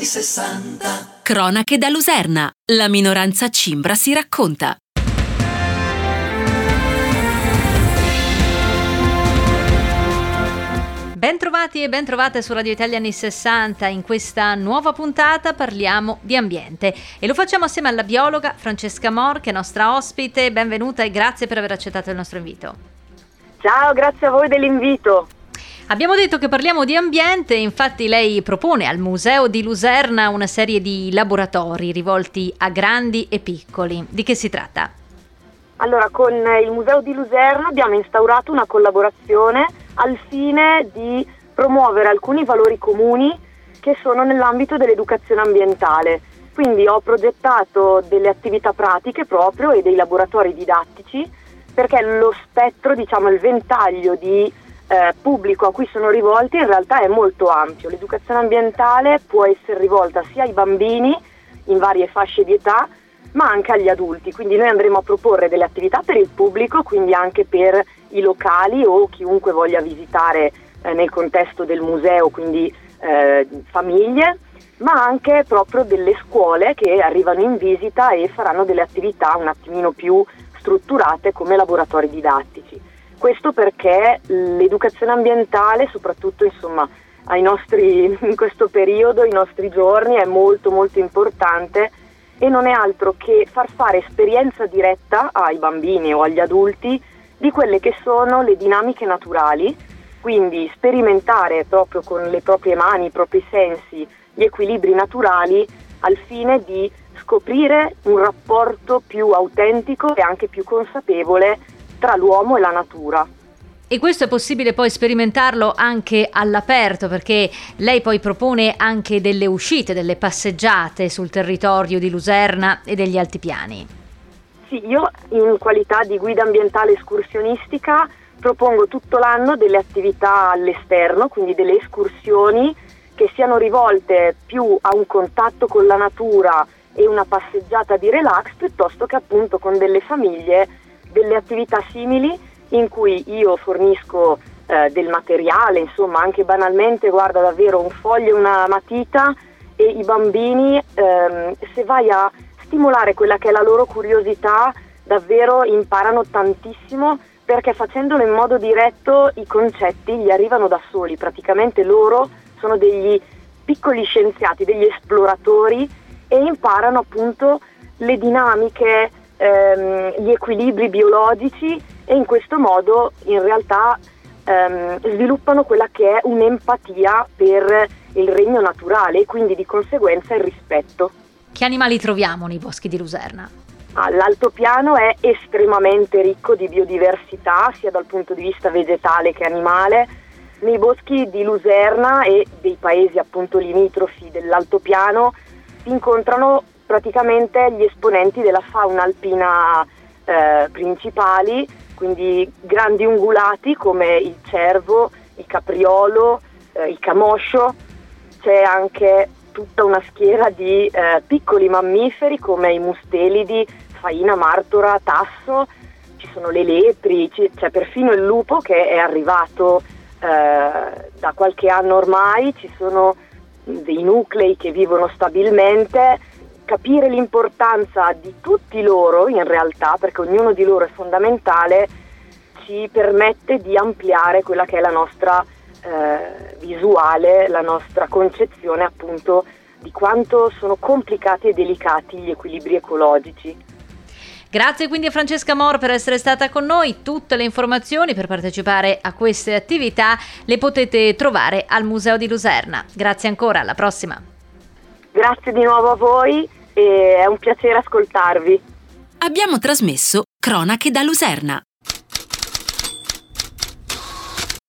anni 60. Cronache da Luserna. La minoranza cimbra si racconta. Bentrovati e bentrovate su Radio Italia anni 60. In questa nuova puntata parliamo di ambiente e lo facciamo assieme alla biologa Francesca Mor, che è nostra ospite. Benvenuta e grazie per aver accettato il nostro invito. Ciao, grazie a voi dell'invito. Abbiamo detto che parliamo di ambiente, infatti lei propone al Museo di Luserna una serie di laboratori rivolti a grandi e piccoli. Di che si tratta? Allora, con il Museo di Luserna abbiamo instaurato una collaborazione al fine di promuovere alcuni valori comuni che sono nell'ambito dell'educazione ambientale. Quindi ho progettato delle attività pratiche proprio e dei laboratori didattici, perché lo spettro, il ventaglio di pubblico a cui sono rivolti in realtà è molto ampio. L'educazione ambientale può essere rivolta sia ai bambini in varie fasce di età, ma anche agli adulti, quindi noi andremo a proporre delle attività per il pubblico, quindi anche per i locali o chiunque voglia visitare nel contesto del museo, quindi famiglie, ma anche proprio delle scuole che arrivano in visita e faranno delle attività un attimino più strutturate come laboratori didattici. Questo perché l'educazione ambientale, soprattutto in questo periodo, ai nostri giorni, è molto molto importante e non è altro che far fare esperienza diretta ai bambini o agli adulti di quelle che sono le dinamiche naturali, quindi sperimentare proprio con le proprie mani, i propri sensi, gli equilibri naturali al fine di scoprire un rapporto più autentico e anche più consapevole tra l'uomo e la natura. E questo è possibile poi sperimentarlo anche all'aperto, perché lei poi propone anche delle uscite, delle passeggiate sul territorio di Luserna e degli altipiani. Sì, io in qualità di guida ambientale escursionistica propongo tutto l'anno delle attività all'esterno, quindi delle escursioni che siano rivolte più a un contatto con la natura e una passeggiata di relax, piuttosto che appunto con delle famiglie delle attività simili in cui io fornisco del materiale, anche banalmente, guarda, davvero un foglio e una matita, e i bambini, se vai a stimolare quella che è la loro curiosità, davvero imparano tantissimo, perché facendolo in modo diretto i concetti gli arrivano da soli. Praticamente loro sono degli piccoli scienziati, degli esploratori, e imparano appunto le dinamiche, gli equilibri biologici, e in questo modo in realtà sviluppano quella che è un'empatia per il regno naturale e quindi di conseguenza il rispetto. Che animali troviamo nei boschi di Luserna? L'altopiano è estremamente ricco di biodiversità, sia dal punto di vista vegetale che animale. Nei boschi di Luserna e dei paesi appunto limitrofi dell'altopiano si incontrano praticamente gli esponenti della fauna alpina principali, quindi grandi ungulati come il cervo, il capriolo, il camoscio. C'è anche tutta una schiera di piccoli mammiferi come i mustelidi, faina, martora, tasso. Ci sono le lepri, c'è perfino il lupo che è arrivato da qualche anno ormai. Ci sono dei nuclei che vivono stabilmente. Capire l'importanza di tutti loro in realtà, perché ognuno di loro è fondamentale, ci permette di ampliare quella che è la nostra visuale, la nostra concezione appunto di quanto sono complicati e delicati gli equilibri ecologici. Grazie quindi a Francesca Mor per essere stata con noi. Tutte le informazioni per partecipare a queste attività le potete trovare al Museo di Luserna. Grazie ancora, alla prossima. Grazie di nuovo a voi e è un piacere ascoltarvi. Abbiamo trasmesso Cronache da Luserna.